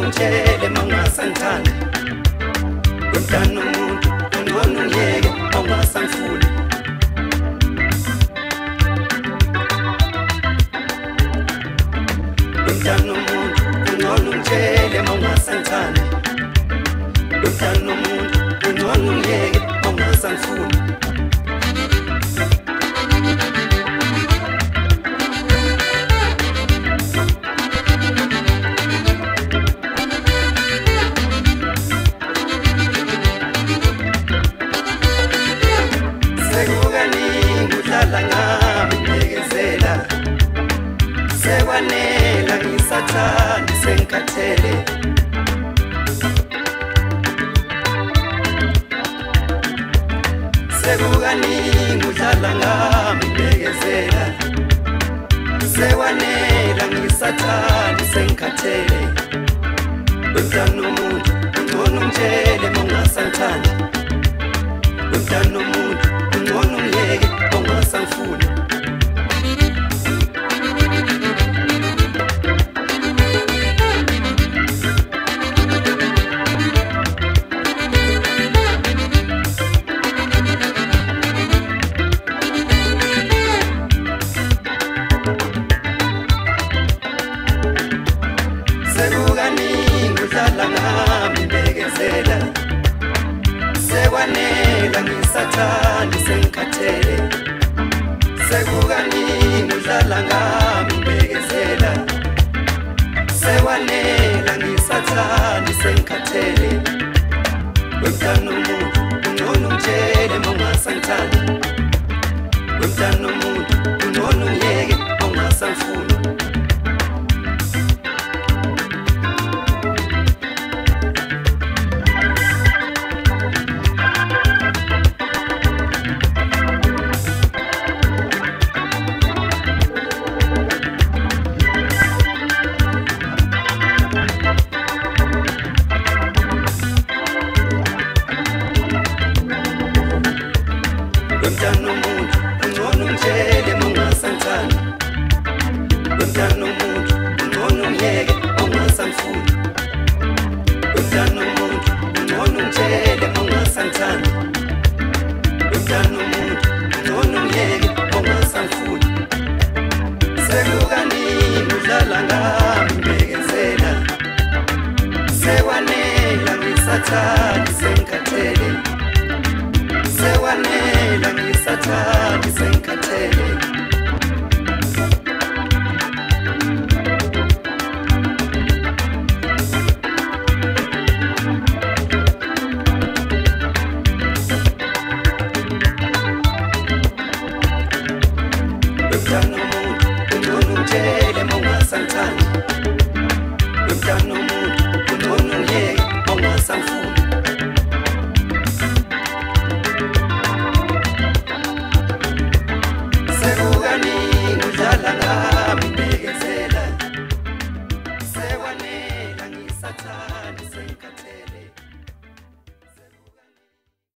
ungitshele mangasangithanda wemntana umuntu ungcono ungiyeke mangasangifuni wemntana umuntu ungcono ungitshele mangasangithanda wemntana umuntu ungcono ungiyeke mangasangifuni sekwanela ngisathanda sengikhathele sekukaningi udlala ngami bekezela sekwanela ngisathanda sengikhathele wemntana umuntu ungcono ungitshele mangasangithanda wemntana umuntu ungcono ungiyeke mangasangifuni sekukaningi udlala ngami bekezela sekwanela ngisathanda sengikhathele sekukaningi udlala ngami bekezela sekwanela ngisathanda sengikhathele wemntana umuntu ungcono ungitshele mangasangithanda wemntana umuntu ungcono ungiyeke mangasangifuni wemntana umuntu ungcono ungitshele mangasangithanda wemntana umuntu ungcono ungiyeke mangasangifuni wemntana umuntu ungcono ungitshele mangasangithanda wemntana umuntu ungcono ungiyeke mangasangifuni sekukaningi udlala ngami bekezela sekwanela ngisathanda sengikhathele sekwanela ngisathanda sengikhathele